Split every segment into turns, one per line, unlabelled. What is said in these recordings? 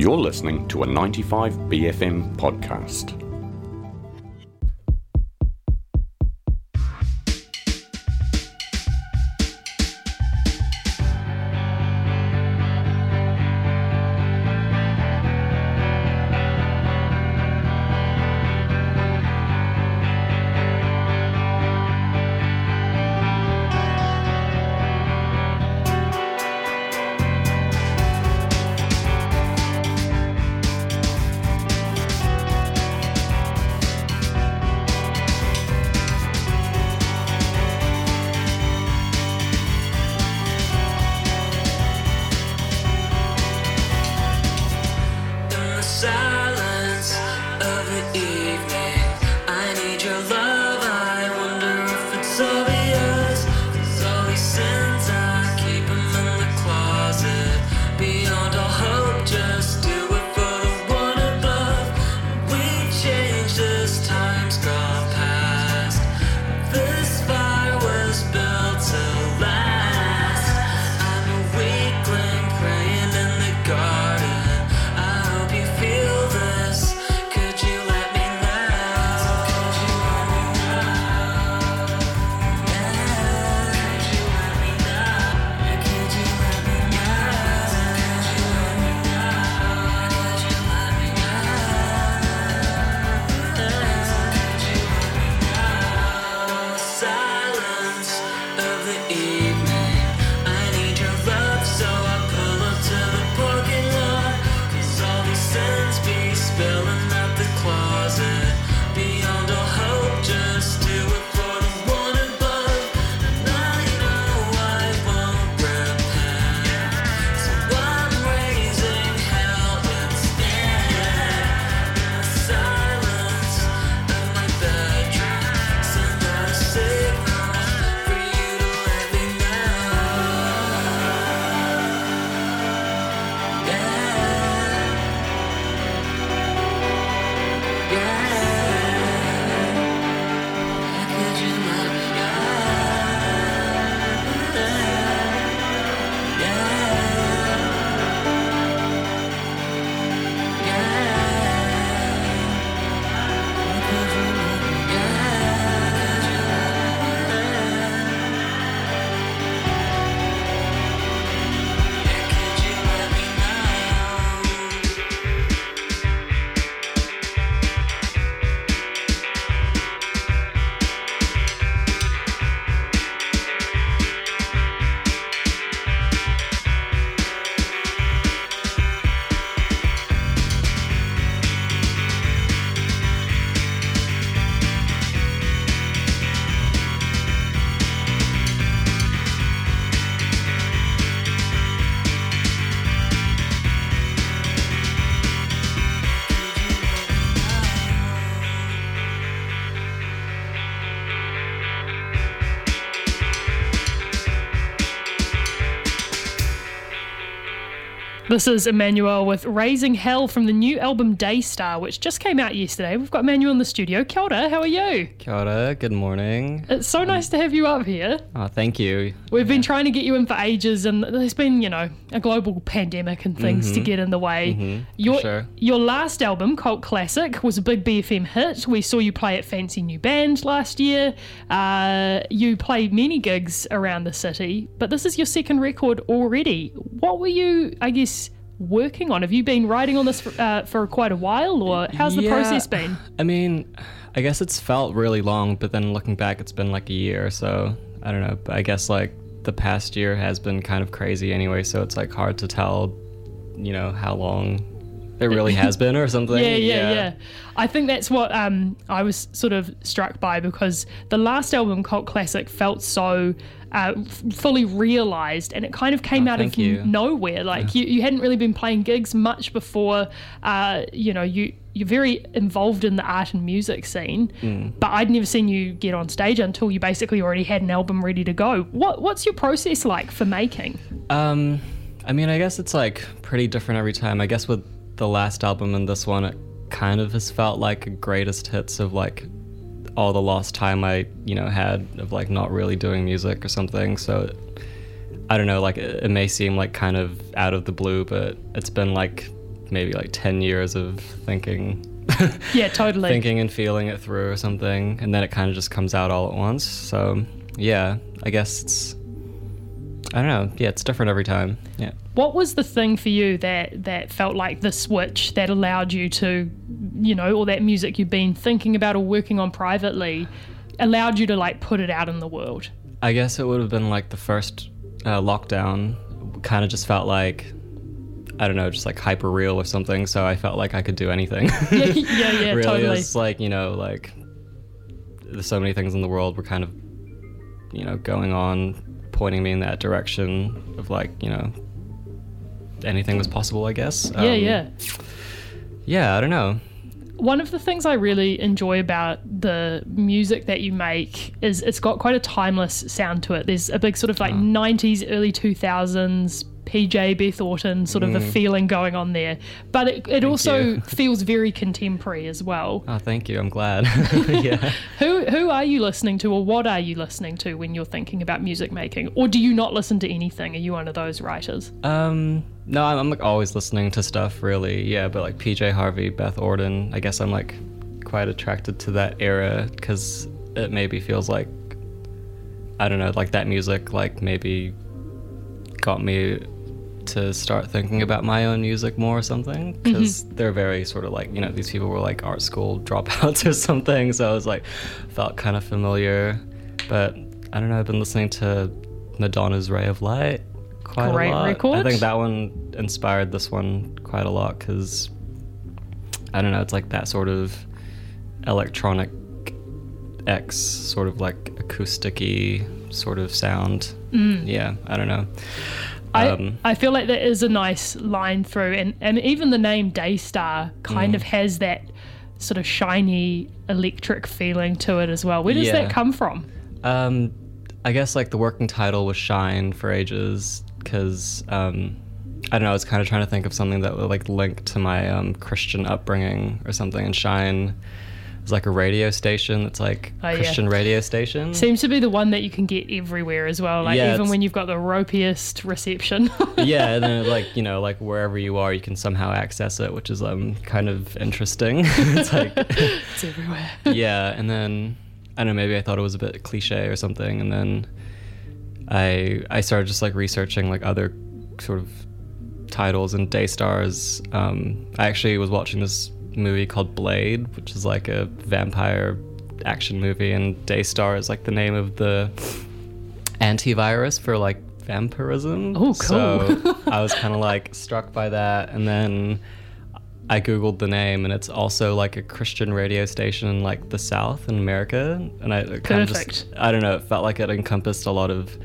You're listening to a 95BFM podcast.
This is Emmanuel with Raising Hell from the new album Daystar, which just came out yesterday. We've got Emmanuel in the studio. Kia ora, how are you?
Kia ora, good morning.
It's so nice to have you up here.
Oh, thank you.
We've been trying to get you in for ages, and there's been, a global pandemic and things to get in the way. Your last album, Cult Classic, was a big BFM hit. We saw you play at Fancy New Band last year. You played many gigs around the city, but this is your second record already. What were you, working on? Have you been writing on this for quite a while, or how's the process been?
I mean, I guess it's felt really long, but then looking back, it's been like a year, so I don't know. But I guess the past year has been kind of crazy anyway, so it's hard to tell, how long it really has been or something.
Yeah. I think that's what I was sort of struck by, because the last album, Cult Classic, felt so fully realised, and it kind of came out of nowhere. You hadn't really been playing gigs much before. You're very involved in the art and music scene, but I'd never seen you get on stage until you basically already had an album ready to go. What's your process like for making?
I guess it's pretty different every time. I guess with the last album and this one, it kind of has felt like a greatest hits of all the lost time I had of not really doing music or something. So I don't know, it may seem kind of out of the blue, but it's been maybe like 10 years of thinking.
Yeah, totally.
Thinking and feeling it through or something, and then it kind of just comes out all at once. So yeah, I guess I don't know. Yeah, it's different every time. Yeah.
What was the thing for you that felt like the switch that allowed you to, all that music you've been thinking about or working on privately, allowed you to like put it out in the world?
I guess it would have been like the first lockdown. Kind of just felt like, I don't know, just like hyper real or something. So I felt like I could do anything.
Yeah,
really,
totally.
It was like, like there's so many things in the world were kind of, going on, pointing me in that direction of like, anything was possible, I guess.
Yeah,
I don't know.
One of the things I really enjoy about the music that you make is it's got quite a timeless sound to it. There's a big sort of like 90s, early 2000s PJ, Beth Orton sort of a feeling going on there. But it also feels very contemporary as well.
Oh, thank you. I'm glad. Yeah.
Who are you listening to, or what are you listening to when you're thinking about music making? Or do you not listen to anything? Are you one of those writers?
No, I'm like always listening to stuff, really. Yeah, but like PJ Harvey, Beth Orton, I guess I'm like quite attracted to that era because it maybe feels like, I don't know, like that music like maybe got me to start thinking about my own music more or something, because they're very sort of like, these people were like art school dropouts or something, so I was like, felt kind of familiar. But I don't know, I've been listening to Madonna's Ray of Light quite
Great
a lot.
record.
I think that one inspired this one quite a lot because, I don't know, it's like that sort of electronic X sort of like acoustic-y sort of sound. Yeah, I don't know.
I feel like there is a nice line through, and even the name Daystar kind of has that sort of shiny electric feeling to it as well. Where does that come from?
I guess like the working title was Shine for ages because I don't know, I was kind of trying to think of something that would like link to my Christian upbringing or something, and Shine is like a radio station. It's like Christian radio station.
Seems to be the one that you can get everywhere as well. Like even when you've got the ropiest reception.
Yeah, and then like like wherever you are, you can somehow access it, which is kind of interesting. It's like
it's everywhere.
Yeah, and then I don't know, maybe I thought it was a bit cliche or something, and then I started just like researching like other sort of titles and Daystars. I actually was watching this movie called Blade, which is like a vampire action movie, and Daystar is like the name of the antivirus for like vampirism.
Oh, cool.
So I was kind of like struck by that, and then I googled the name, and it's also like a Christian radio station in like the South in America, and I kind of just, I don't know, it felt like it encompassed a lot of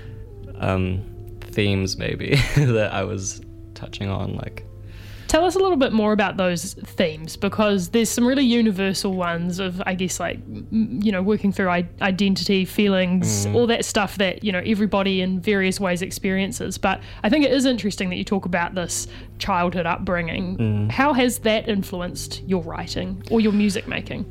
themes maybe that I was touching on. Like,
tell us a little bit more about those themes, because there's some really universal ones of, I guess, like, working through identity, feelings, all that stuff that, everybody in various ways experiences. But I think it is interesting that you talk about this childhood upbringing. How has that influenced your writing or your music making?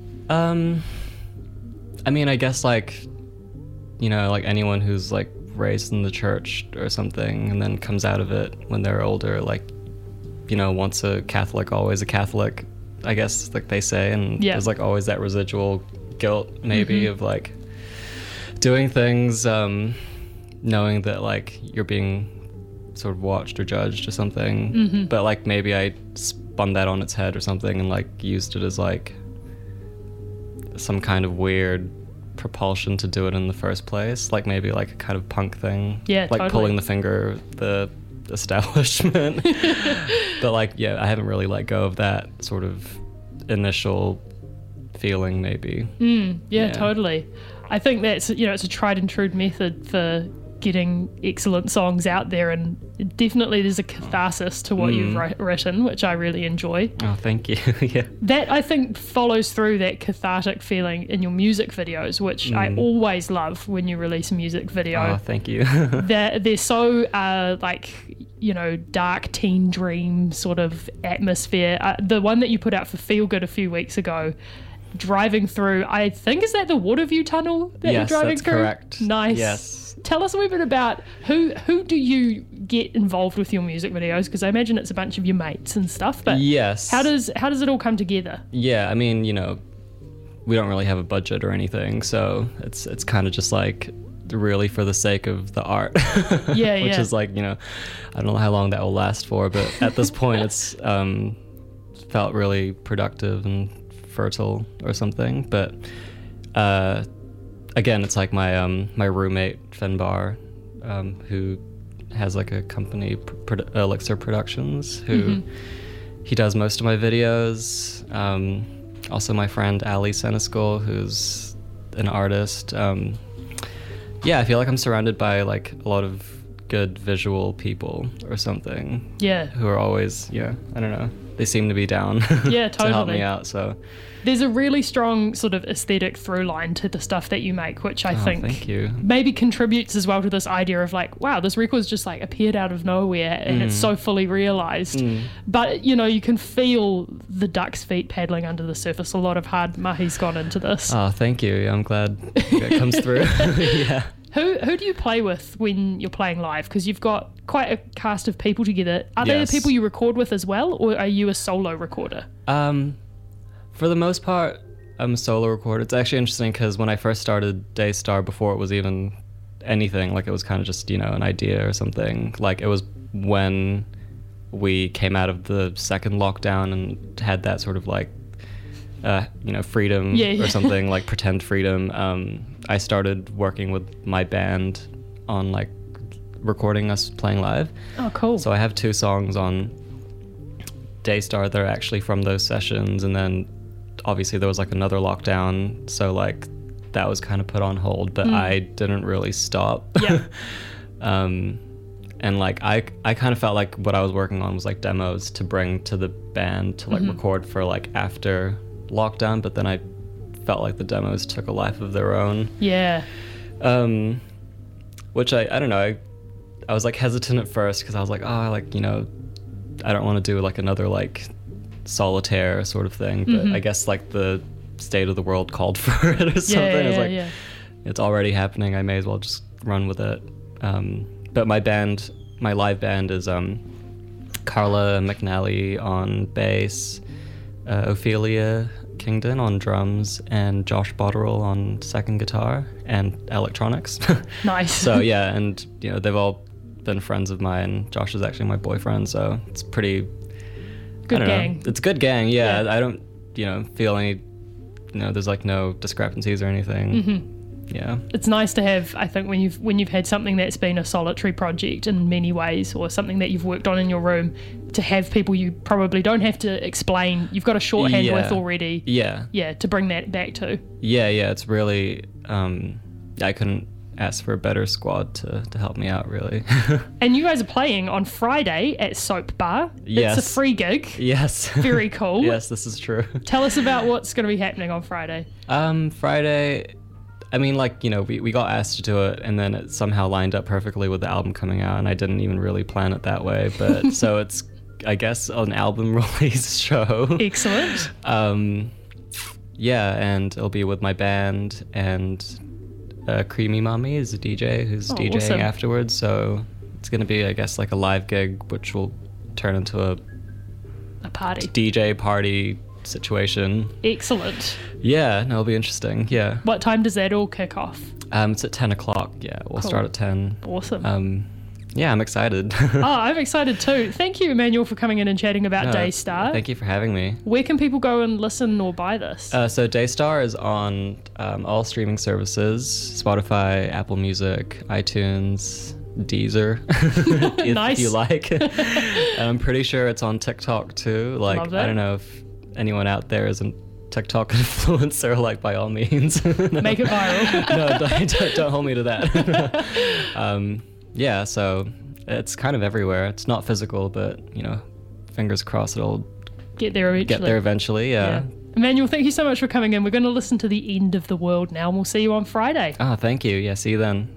I mean, I guess like, like anyone who's like raised in the church or something and then comes out of it when they're older, like, once a Catholic, always a Catholic, I guess, like they say. And there's like always that residual guilt maybe of like doing things, knowing that like you're being sort of watched or judged or something. But like maybe I spun that on its head or something and like used it as like some kind of weird propulsion to do it in the first place. Like maybe like a kind of punk thing.
Yeah,
like
totally.
pulling the finger, the establishment. But like, I haven't really let go of that sort of initial feeling maybe.
Yeah, totally. I think that's, it's a tried and true method for getting excellent songs out there, and definitely there's a catharsis to what you've written, which I really enjoy.
Oh, thank you. Yeah.
That, I think, follows through that cathartic feeling in your music videos, which I always love when you release a music video.
Oh, thank you.
They're so dark teen dream sort of atmosphere. The one that you put out for Feel Good a few weeks ago driving through, I think, is that the Waterview Tunnel that you're driving through?
Yes, that's correct.
Nice.
Yes.
Tell us a wee bit about who do you get involved with your music videos? Because I imagine it's a bunch of your mates and stuff, but
yes.
how does it all come together?
Yeah, I mean, we don't really have a budget or anything, so it's kind of just like really for the sake of the art.
Yeah,
Which is like, I don't know how long that will last for, but at this point it's felt really productive and fertile or something. But again, it's like my my roommate Finbar, who has like a company, Elixir Productions, who he does most of my videos. Also my friend Ali Senescal, who's an artist. I feel like I'm surrounded by like a lot of good visual people or something.
Yeah.
Who are always, I don't know. They seem to be down
Yeah, totally.
to help me out. So
there's a really strong sort of aesthetic through line to the stuff that you make, which I think
thank you.
maybe contributes as well to this idea of like, wow, this record's just like appeared out of nowhere and it's so fully realized. But you can feel the duck's feet paddling under the surface. A lot of hard mahi's gone into this.
Oh, thank you. I'm glad it comes through. Yeah.
Who do you play with when you're playing live? Because you've got quite a cast of people together. Are they the
Yes.
people you record with as well, or are you a solo recorder?
For the most part, I'm a solo recorder. It's actually interesting because when I first started Daystar, before it was even anything, like it was kind of just, an idea or something. Like it was when we came out of the second lockdown and had that sort of like, freedom or something, like pretend freedom. I started working with my band on like recording us playing live.
Oh, cool.
So I have 2 songs on Daystar that are actually from those sessions, and then obviously there was like another lockdown, so like that was kind of put on hold, but I didn't really stop.
Yeah.
And like I kind of felt like what I was working on was like demos to bring to the band to like record for like after lockdown, but then I felt like the demos took a life of their own.
Yeah.
Which I don't know, I was like hesitant at first because I was like, I don't want to do like another like solitaire sort of thing, but I guess like the state of the world called for it or something. It's like it's already happening, I may as well just run with it. But my live band is Carla McNally on bass, Ophelia Kingdon on drums, and Josh Botterill on second guitar and electronics.
Nice.
So yeah, and they've all been friends of mine. Josh is actually my boyfriend, so it's pretty
good gang.
It's a good gang. Yeah, I don't feel any there's like no discrepancies or anything. Yeah,
it's nice to have, I think, when you've had something that's been a solitary project in many ways, or something that you've worked on in your room, to have people you probably don't have to explain, you've got a shorthand with already. Yeah, to bring that back to. Yeah,
it's really I couldn't ask for a better squad to help me out, really.
And you guys are playing on Friday at Soap Bar.
Yes.
It's a free gig.
Yes.
Very cool.
Yes, this is true.
Tell us about what's going to be happening on Friday.
Friday, I mean, like, we got asked to do it, and then it somehow lined up perfectly with the album coming out, and I didn't even really plan it that way, but so it's, I guess, an album release show.
Excellent.
Yeah, and it'll be with my band, and Creamy Mommy is a DJ who's DJing
awesome.
afterwards, so it's going to be, I guess, like a live gig, which will turn into a
party.
DJ party situation.
Excellent.
Yeah, no, it'll be interesting. Yeah.
What time does that all kick off?
It's at 10 o'clock. Yeah, we'll start at 10.
Awesome.
Yeah, I'm excited.
I'm excited too. Thank you, Emmanuel, for coming in and chatting about Daystar.
Thank you for having me.
Where can people go and listen or buy this?
So Daystar is on all streaming services: Spotify, Apple Music, iTunes, Deezer, if
Nice.
you like. And I'm pretty sure it's on TikTok too. Like,
Love that.
I don't know if anyone out there is a TikTok influencer, like, by all means. No.
Make it viral.
No, don't hold me to that. Yeah, so it's kind of everywhere. It's not physical, but, fingers crossed it'll
Get there eventually.
Yeah.
Emmanuel, thank you so much for coming in. We're going to listen to The End of the World now, and we'll see you on Friday.
Oh, thank you. Yeah, see you then.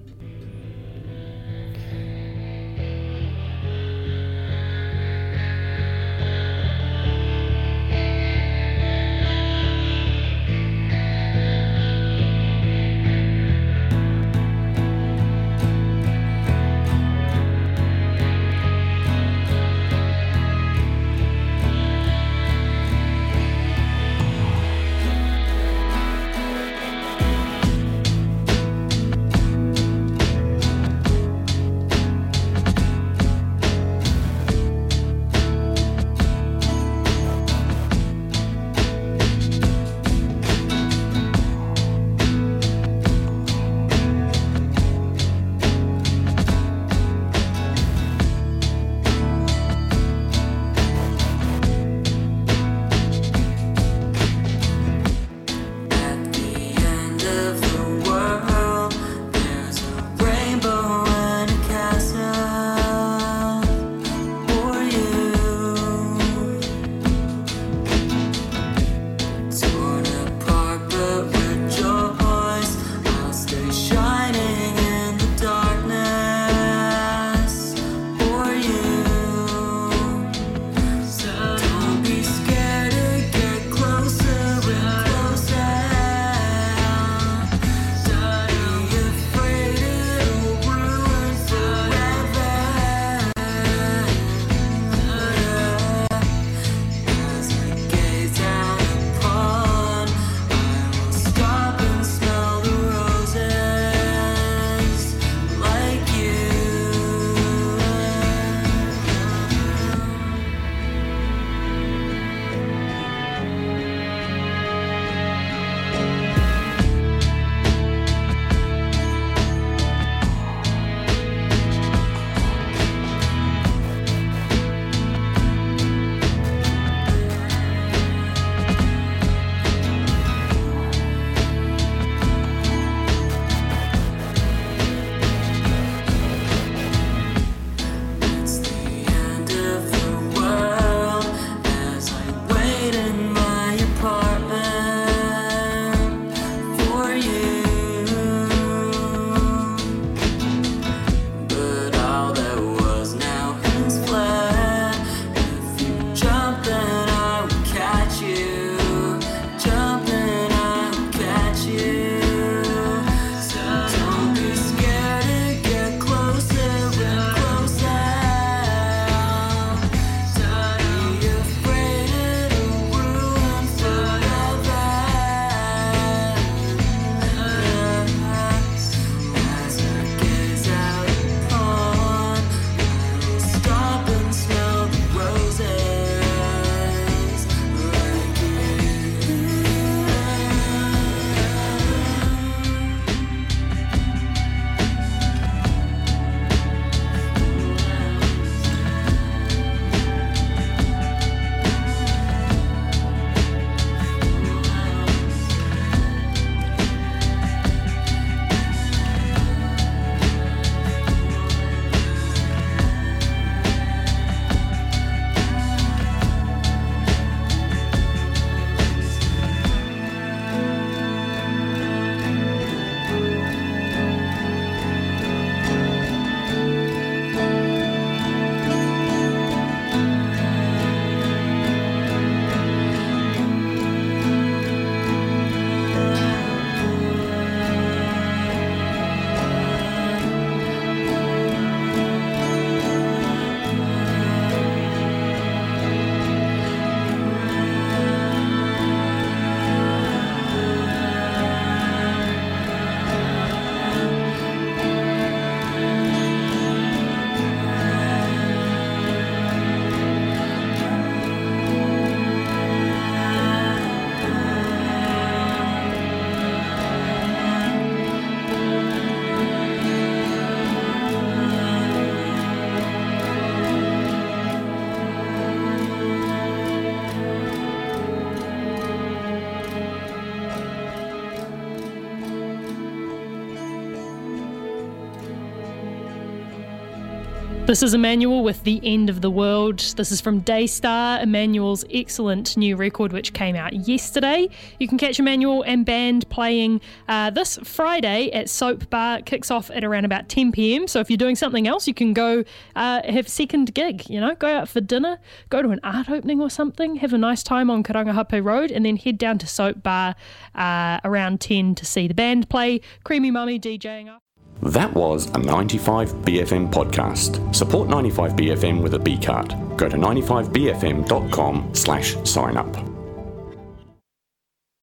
This is Emmanuel with The End of the World. This is from Daystar, Emmanuel's excellent new record which came out yesterday. You can catch Emmanuel and band playing this Friday at Soap Bar. It kicks off at around about 10 p.m. So if you're doing something else, you can go have second gig, go out for dinner, go to an art opening or something, have a nice time on Karangahape Road, and then head down to Soap Bar around 10 to see the band play. Creamy Mummy DJing up.
That was a 95BFM podcast. Support 95BFM with a B card. Go to 95bfm.com/sign up.